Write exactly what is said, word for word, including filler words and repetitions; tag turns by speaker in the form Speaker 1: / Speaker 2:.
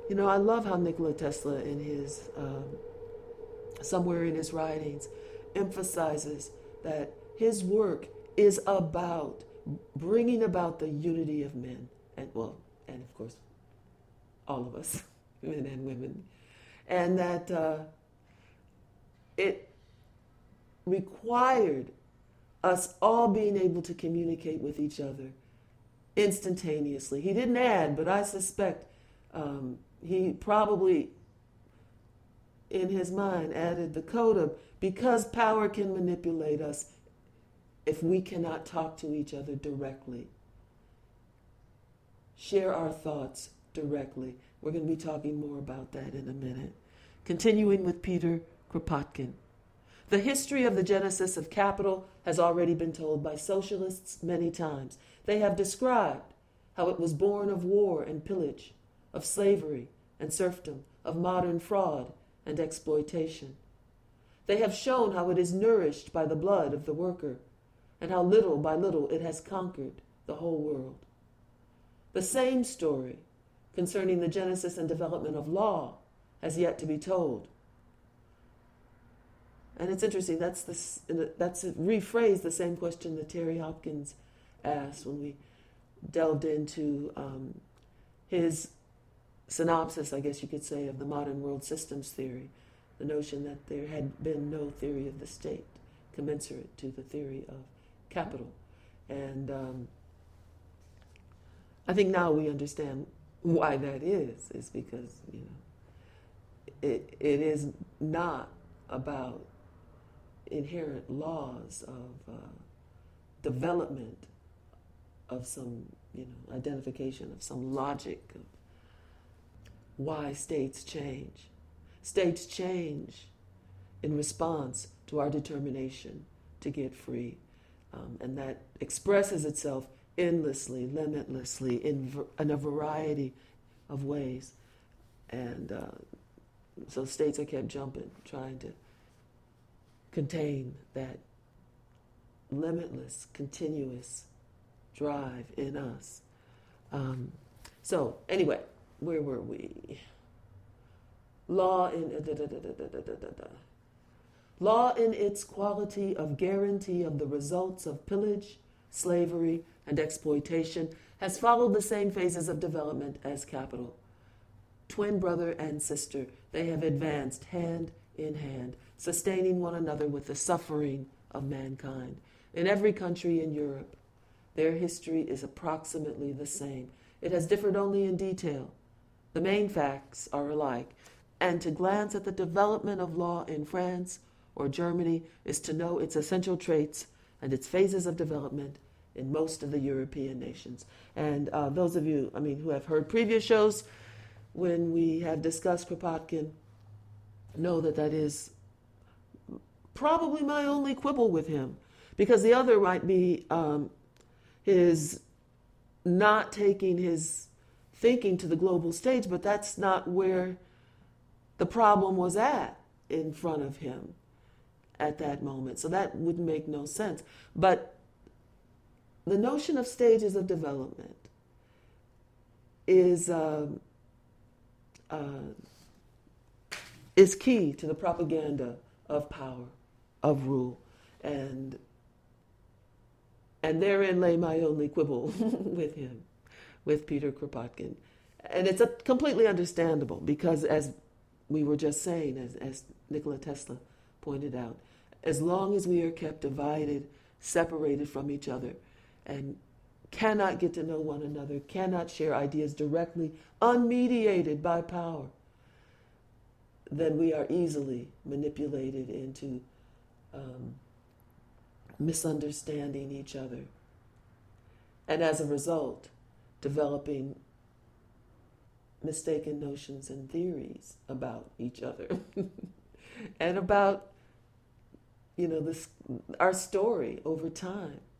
Speaker 1: You know, I love how Nikola Tesla, in his um, somewhere in his writings, emphasizes that his work is about bringing about the unity of men, and well, and of course, all of us, men and women, and that uh, it required us all being able to communicate with each other instantaneously. He didn't add, but I suspect um, he probably, in his mind, added the coda, because power can manipulate us if we cannot talk to each other directly, share our thoughts directly. We're going to be talking more about that in a minute. Continuing with Peter Kropotkin. The history of the genesis of capital has already been told by socialists many times. They have described how it was born of war and pillage, of slavery and serfdom, of modern fraud and exploitation. They have shown how it is nourished by the blood of the worker, and how little by little it has conquered the whole world. The same story concerning the genesis and development of law has yet to be told. And it's interesting, that's this, that's rephrased the same question that Terry Hopkins asked when we delved into um, his synopsis, I guess you could say, of the modern world systems theory, the notion that there had been no theory of the state commensurate to the theory of capital. And um, I think now we understand why that is, is because, you know, it it is not about inherent laws of uh, development of some, you know, identification of some logic of why states change. States change in response to our determination to get free. Um, and that expresses itself endlessly, limitlessly, in, ver- in a variety of ways. And uh, so states are kept jumping, trying to contain that limitless, continuous drive in us. Um, so, anyway, where were we? Law in uh, da, da, da, da, da, da, da. Law in its quality of guarantee of the results of pillage, slavery, and exploitation has followed the same phases of development as capital. Twin brother and sister, they have advanced hand in hand, sustaining one another with the suffering of mankind. In every country in Europe, their history is approximately the same. It has differed only in detail. The main facts are alike, and to glance at the development of law in France or Germany is to know its essential traits and its phases of development in most of the European nations. And uh, those of you, I mean, who have heard previous shows when we have discussed Kropotkin, know that that is probably my only quibble with him, because the other might be um, his not taking his thinking to the global stage, but that's not where the problem was at in front of him at that moment. So that would make no sense. But the notion of stages of development is um, uh, is key to the propaganda of power, of rule, and and therein lay my only quibble with him, with Peter Kropotkin. And it's a completely understandable, because as we were just saying, as, as Nikola Tesla pointed out, as long as we are kept divided, separated from each other, and cannot get to know one another, cannot share ideas directly, unmediated by power, then we are easily manipulated into um, misunderstanding each other. And as a result, developing mistaken notions and theories about each other and about, you know, this our story over time